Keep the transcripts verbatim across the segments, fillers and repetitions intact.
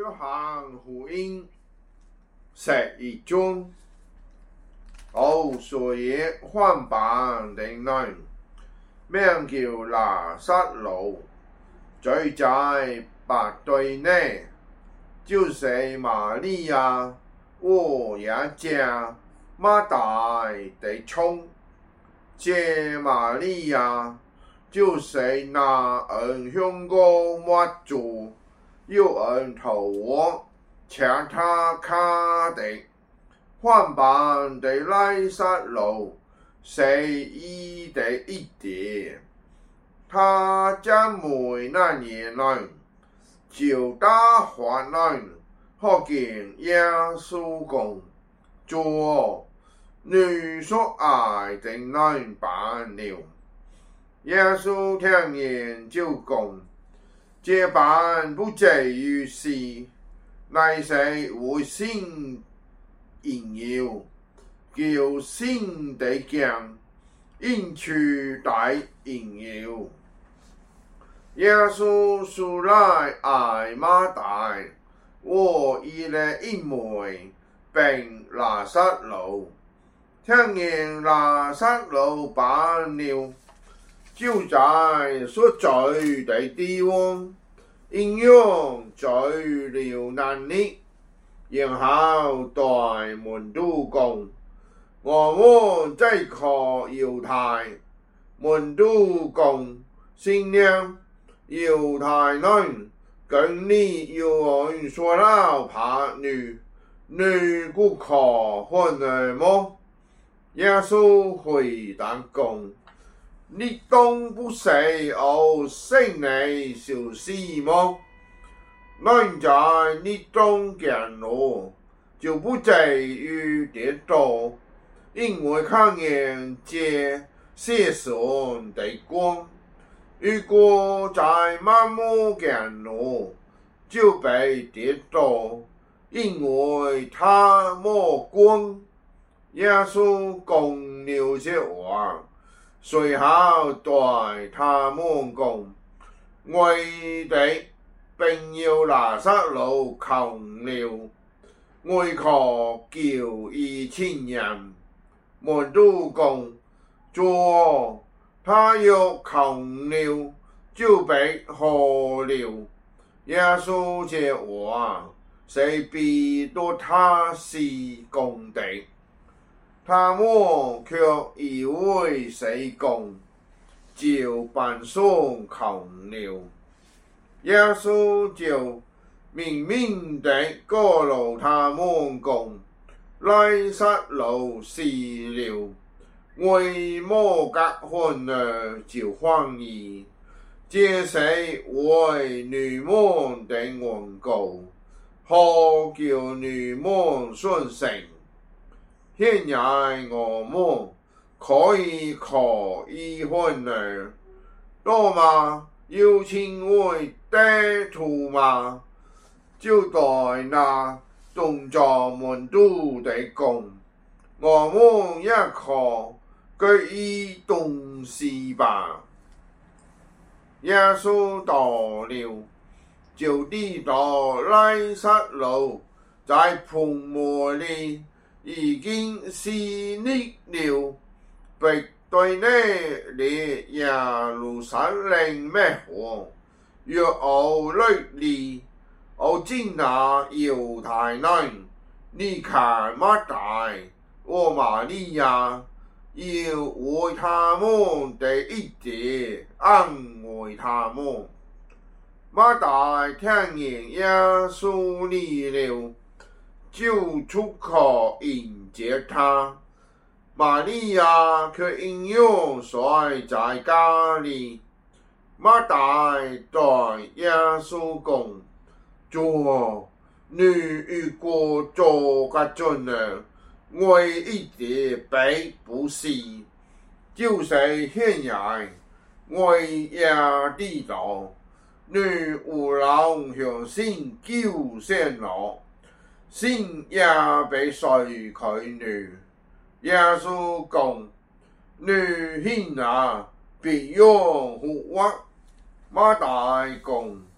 約翰福音十一章，有所以患病的人，名叫拿撒路，住在伯對尼，就是瑪利亞和亞家馬大的村。這瑪利亞就是那人向過抹主，有人投我請他看的。患病的拿撒路是醫的一點，他讚美那些人，就大患難，看見耶穌講：主，你所愛的人病了。耶穌聽見就講：這病不至於死，乃是為神應用，叫神的光因取代應用。耶穌素來愛馬大和伊的一妹並拿撒路，聽見拿撒路病了，就在所住的地方應用最了能力，然後對門徒講：我們這個猶太。門徒講：新娘，猶太人跟你有人說了怕你，你不可混了麼？耶穌回答講：你當不是有聖靈消息麼？人在你中間路，就不至於跌倒，因為看見這世上的光。如果在盲目間路，就被跌倒，因為他沒光。耶穌講了這話，隨後對他們講：我的朋友拿撒路窮了，我可叫伊請人。門徒講：主，他若窮了，就必好了。耶穌這話是比對他是講的，他們卻以為是講就病上窮了。耶穌就明明地告訴他們講：拿撒路死了，為麼結婚了就歡喜？這是為你們的緣故，好叫你們信神。現在我們可以可以婚了，多嗎？有稱為地土嗎？就對那動作門徒的講：我們也可給予東西吧。耶穌到了，就知道拿撒路在墳墓裡已經死了。伯對尼離耶路撒冷不遠，若有律例，有進那猶太人，離開馬大和瑪利亞，要為他們的一點安慰他們。馬大聽見耶穌來了，就出口迎接他。瑪利亞卻應用睡在家裡。馬大對耶穌講：主，你如果做得準了，我一點必不死。就是現在，我也知道你有人向神求獻了，神也必垂看你。耶穌講：你信啊，必永活。馬大講：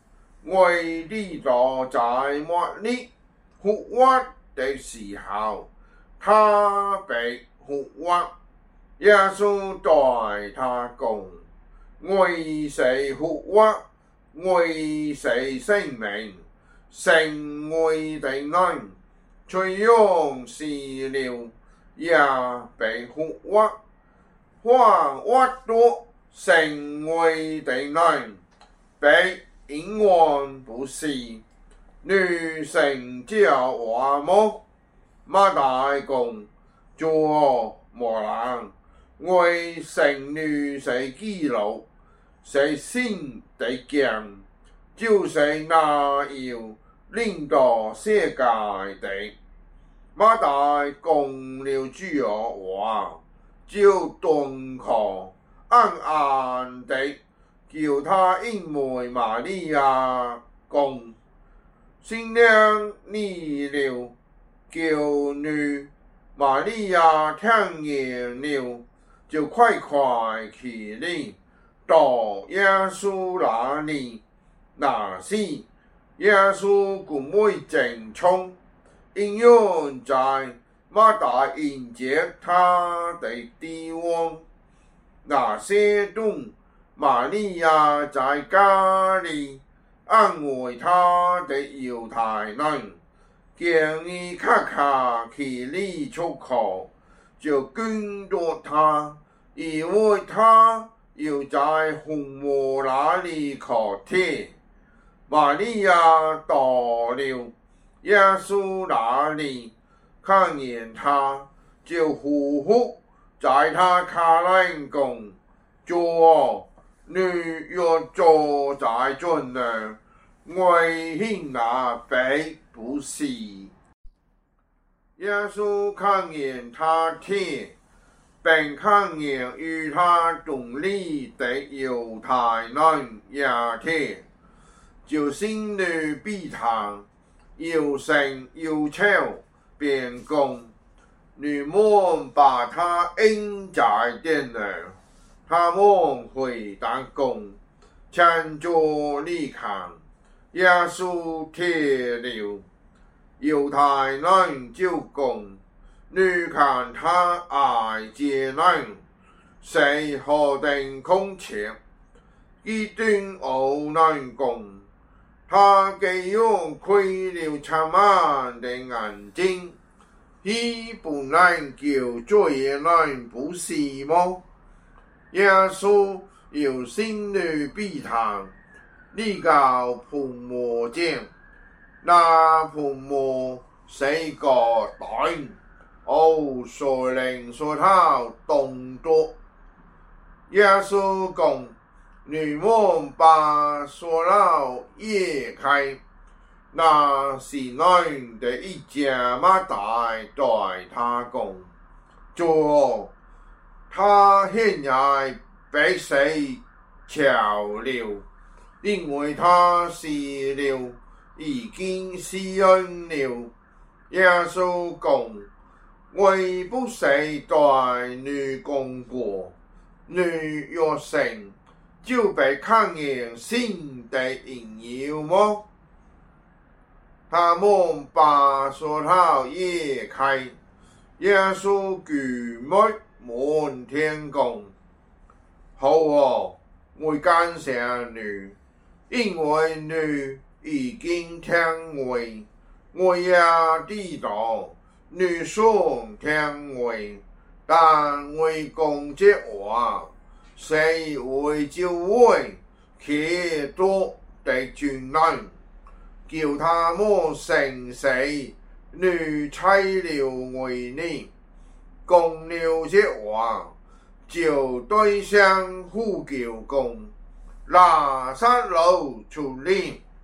为呢度在末日复活的时候，他被复活。耶稣对他讲：我是复活，我是生命，成为的人，虽然死了，也被复活。复活了，成为的人，被永远不死。女神叫我么？马大讲：主啊，无人。为神女是基督，是新的剑，就是那要领导世界的。马大讲了句话，就顿可暗暗地叫他因为玛利亚讲，新娘你了，叫女玛利亚听见了。就快快起来，到耶稣那里。那时，耶稣cùng với正冲，应用在马大迎接他的地方。那些中，玛利亚在家里安慰他的犹太人，建议咔咔起来出口。就跟着他，因为他又在红魔那里考贴。玛利亚到了耶稣那里，看见他，就呼呼在他卡内讲：主啊，你若坐在这呢，为幸那被不是。耶稣看见他贴，并看见与他同里的犹太人也贴，就心里悲叹，又生又笑，便讲：你们把他印在殿了。他们回答讲：请坐你看。耶稣贴了。犹太人就讲：你看他爱这人，是何等空切？一定有人讲，他给用亏了长满的眼睛，he本来叫罪人不是么？耶稣有心里悲叹，你搞父母讲。那父母是个蛋，哦，所令说他动作。耶稣讲：你们把所有移开。那是人的一家马大对他讲：主，他现在被谁巧了？因为他死了。已经死人了。耶稣讲：我不是对你讲过，你若信，就被看见新的荣耀么？他们把锁头移开。耶稣举目望天讲：好啊，我感谢你，因为你已经听话，我也知道你想听话，但我讲这话是为救会许多的罪人，叫他们承认你猜了为你。讲了这话，就对向呼叫讲：拉撒路出来。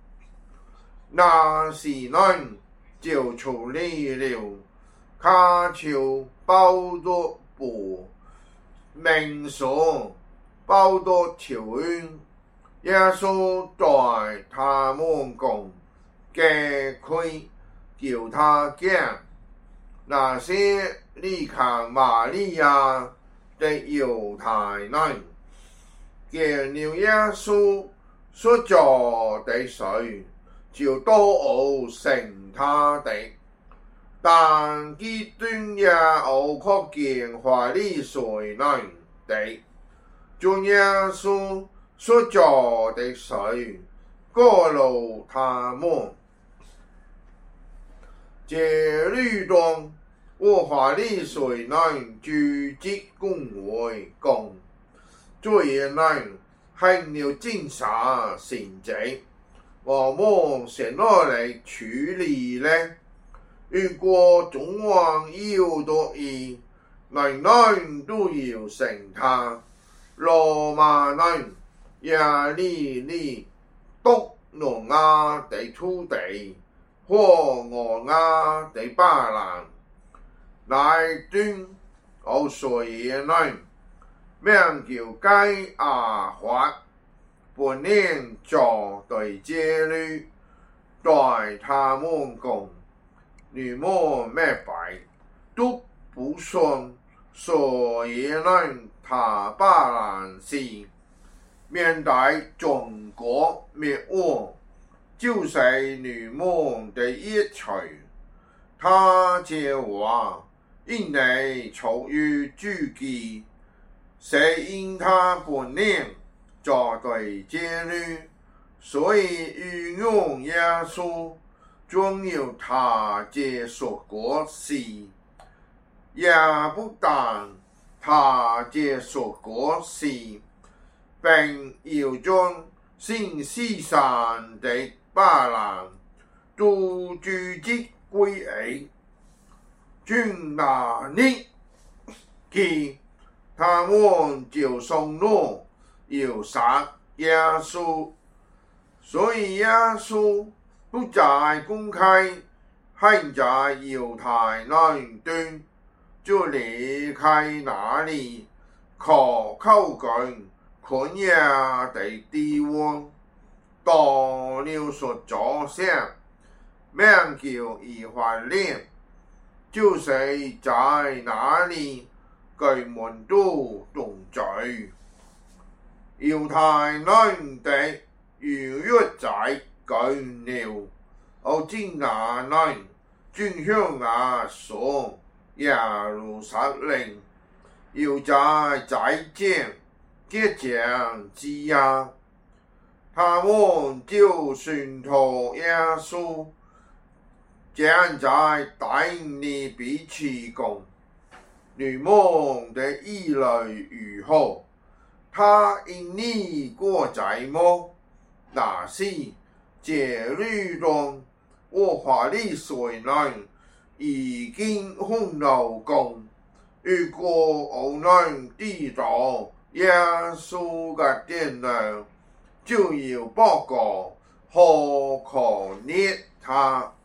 那时人就出来了，他就抱着布，明说抱着条云。耶稣对他们讲：解开，叫他讲。那些离开玛利亚的犹太人，见了耶稣， 所做的水就都有成他的，但极端也有可见法理水能的，就耶稣所做的水过路他们。这律中，我法理水能聚集公会共，最能很了警察行政，我们先落来处理呢。如果中央有多意，人人都要承他，罗马人也理理督挪亚的土地，或俄亚的巴兰，来端欧水人。名叫该亚法，本年做对戒律，对他们讲，你们明白都不顺，所以人他巴兰是面对中国灭亡，就是你们的一切。他这话因为出于主记。是因他本年做对戒律，所以运用耶稣，总有他这说过事，也不但他这说过事，并要将新世上的巴兰都聚集归于君那里去。他们就承诺要杀耶稣，所以耶稣不再公开，还在犹太那端，就离开那里，靠靠近昆亚的地方，到了所坐上，名叫以法莲，就是在那里。佢們都同罪，猶太人的逾越在近了，我今亞人轉向亞述耶路撒冷，要在在將結將之呀，他們就宣討耶穌，將在帶你彼此共。你們的意慮如何？他因你過在麼？那時，這律中我法理水能已經很勞工。如果我能知道耶穌的電量，就要報告何可捏他。